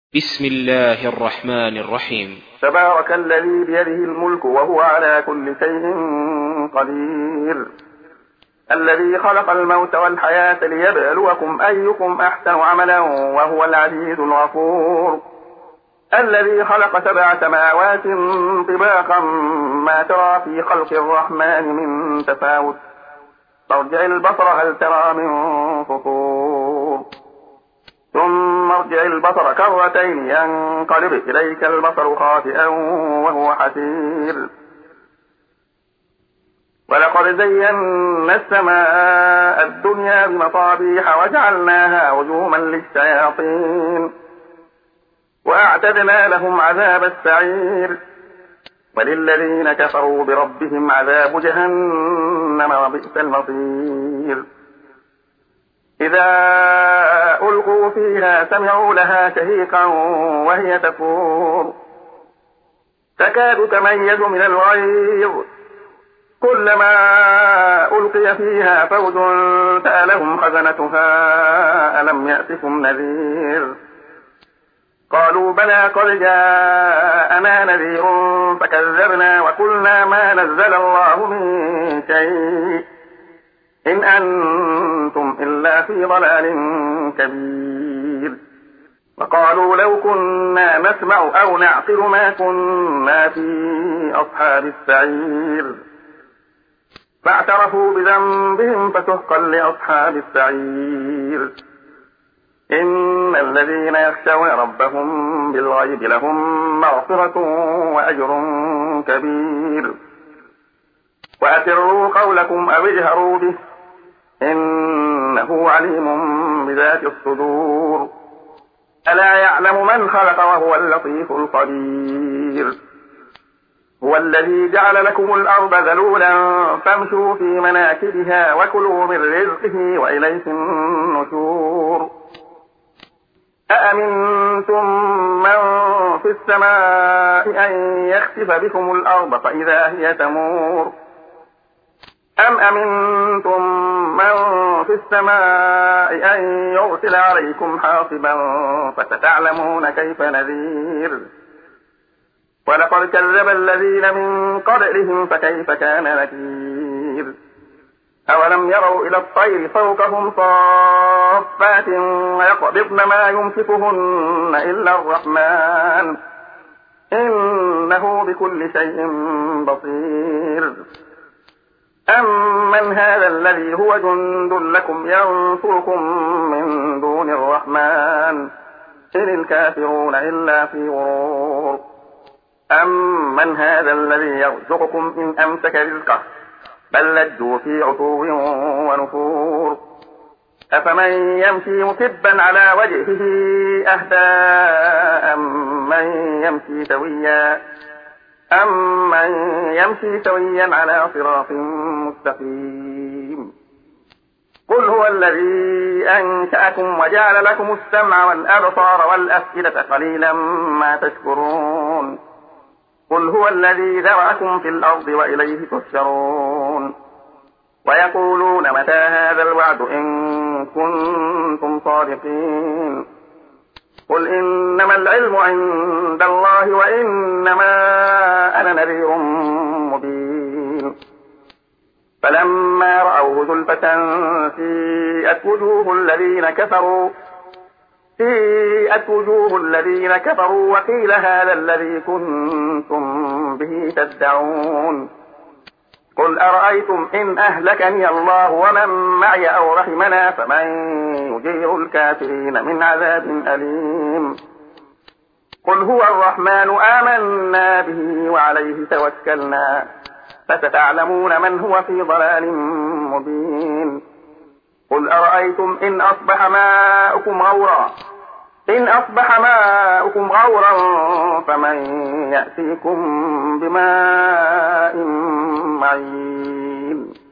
بسم الله الرحمن الرحيم. تبارك الذي بيده الملك وهو على كل شيء قدير، الذي خلق الموت والحياة ليبلوكم أيكم أحسن عملا وهو العزيز الغفور، الذي خلق 7 سماوات طباقا ما ترى في خلق الرحمن من تفاوت، فارجع البصر هل ترى من فطور، ثم ارجع البصر كرتين ينقلب إليك البصر خاسئا وهو حسير، ولقد زينا السماء الدنيا بمصابيح وجعلناها رجوما للشياطين وأعتدنا لهم عذاب السعير، وللذين كفروا بربهم عذاب جهنم وبئس المصير. إذا ألقوا فيها سمعوا لها شهيقا وهي تفور، تكاد تميز من الغيظ، كلما ألقي فيها فوج سألهم خزنتها ألم يأتكم نذير، قالوا بلى قد جاءنا نذير فكذبنا وقلنا ما نزل الله من شيء إن أنتم إلا في ضلال كبير، وقالوا لو كنا نسمع أو نعقل ما كنا في أصحاب السعير، فاعترفوا بذنبهم فسحقا لأصحاب السعير. إن الذين يخشون ربهم بالغيب لهم مغفرة وأجر كبير، وأسروا قولكم أو اجهروا به إنه عليم بذات الصدور، ألا يعلم من خلق وهو اللطيف الخبير. هو الذي جعل لكم الأرض ذلولا فامشوا في مناكبها وكلوا من رزقه وإليه النشور. أأمنتم من في السماء أن يخسف بكم الأرض فإذا هي تمور، أم أمنتم من في السماء أن يرسل عليكم حاصبا فستعلمون كيف نذير. ولقد كذب الذين من قبلهم فكيف كان نكير. أولم يروا إلى الطير فوقهم صافات ويقبضن ما يمسكهن إلا الرحمن إنه بكل شيء بصير. أمن هذا الذي هو جند لكم ينصركم من دون الرحمن إن الكافرون إلا في غرور. أمن هذا الذي يرزقكم إن أمسك رزقه بل لجوا في عتو ونفور. أفمن يمشي مكبا على وجهه أهدى أمن يمشي سويا على صراط مستقيم. قل هو الذي أنشأكم وجعل لكم السمع والأبصار والأفئدة قليلا ما تشكرون. قل هو الذي ذرأكم في الأرض وإليه تحشرون. ويقولون متى هذا الوعد إن كنتم صادقين. قل إنما العلم عند الله وإنما أنا نذير مبين. فلما رأوه زلفة سيئت وجوه الذين كفروا وقيل هذا الذي كنتم به تدعون. قل أرأيتم إن أهلكني الله ومن معي أو رحمنا فمن يجير الكافرين من عذاب أليم. قل هو الرحمن آمنا به وعليه توكلنا فستعلمون من هو في ضلال مبين. قل أرأيتم إن أصبح ماؤكم غورا فمن يأتيكم بماء معين.